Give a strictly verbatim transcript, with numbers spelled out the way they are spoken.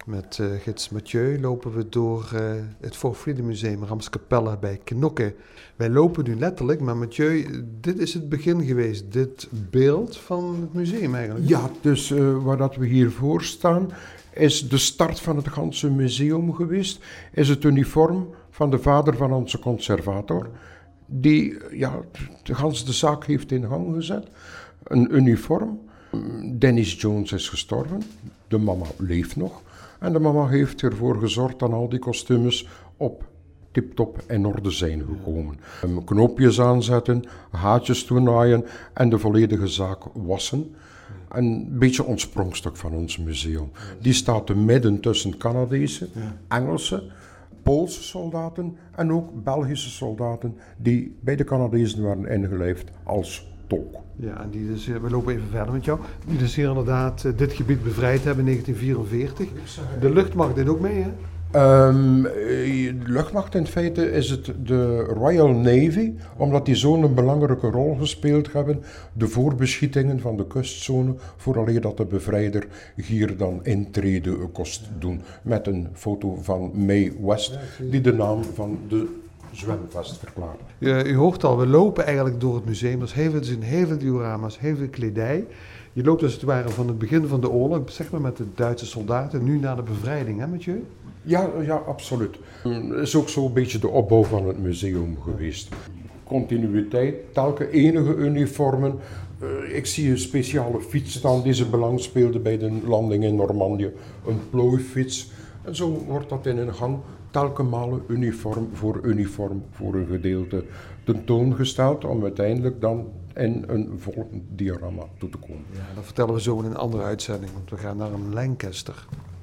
Met uh, gids Mathieu lopen we door uh, het For Freedom Museum Ramskapelle bij Knokke. Wij lopen nu letterlijk, maar Mathieu, dit is het begin geweest, dit beeld van het museum eigenlijk. Ja, dus uh, waar dat we hier voor staan, is de start van het ganse museum geweest. Is het uniform van de vader van onze conservator, die ja, de ganse de zaak heeft in gang gezet. Een uniform. Dennis Jones is gestorven, de mama leeft nog. En de mama heeft ervoor gezorgd dat al die kostuums op tip-top in orde zijn gekomen. Knoopjes aanzetten, haatjes toenaaien en de volledige zaak wassen. Een beetje ons sprongstuk van ons museum. Die staat te midden tussen Canadese, Engelse, Poolse soldaten en ook Belgische soldaten die bij de Canadezen waren ingelijfd als tolk. Ja, en die dus, we lopen even verder met jou. Die dus hier inderdaad uh, dit gebied bevrijd hebben in negentien vierenveertig. De luchtmacht deed ook mee, hè? Um, de luchtmacht in feite is het de Royal Navy, omdat die zo'n belangrijke rol gespeeld hebben, de voorbeschietingen van de kustzone, vooraleer dat de bevrijder hier dan intrede kost doen. Met een foto van Mae West, die de naam van de zwemvest verklaart. Ja, u hoort al, we lopen eigenlijk door het museum. Er is heel veel te zien, heel veel diorama's, heel veel kledij. Je loopt als het ware van het begin van de oorlog, zeg maar met de Duitse soldaten, nu naar de bevrijding, hè Mathieu? Ja, ja, absoluut. Het is ook zo'n beetje de opbouw van het museum geweest. Continuïteit, telkens enige uniformen. Uh, ik zie een speciale fiets staan die ze belang speelde bij de landing in Normandië. Een plooifiets. En zo wordt dat in een gang telkens malen uniform voor uniform voor een gedeelte tentoongesteld om uiteindelijk dan in een volgend diorama toe te komen. Ja, dat vertellen we zo in een andere uitzending, want we gaan naar een Lancaster.